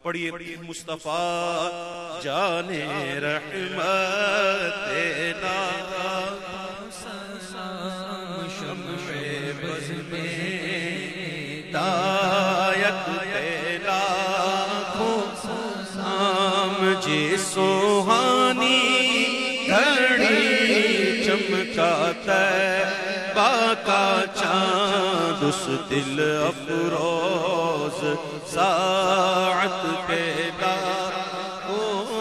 پڑھیے مصطفیٰ جان رحمت تیرا شمع بز میں ہدایت تیرا مجھے سوہانی گھڑی چمکاتا با کا چاند اس دل افروز ساعت پیدا ہو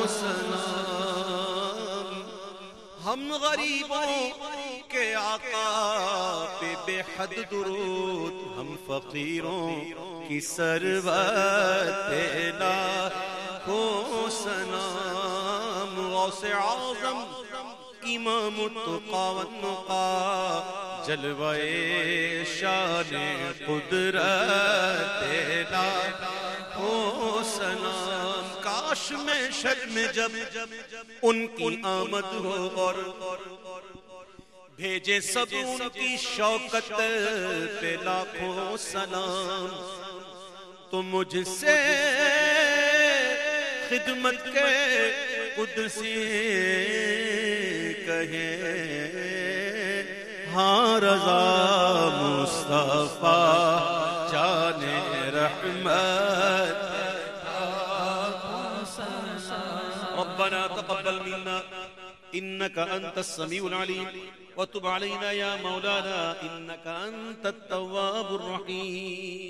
سلام ہم غریبوں کے آقا پہ بے حد درود ہم فقیروں کی ثروت پیدا ہو سلام غوث اعظم امام التقا والنقا جلوہ شان قدرت تیرا ہو سلام کاش میں شب میں جب ان کی آمد ہو اور بھیجے سب ان کی شوکت پہ لاکھوں سلام تو مجھ سے خدمت کے قدسی کہے ہاں رضا مصطفیٰ جان رحمت ربنا تقبل منا انك انت السميع العليم وتب علينا يا مولانا انك انت التواب الرحيم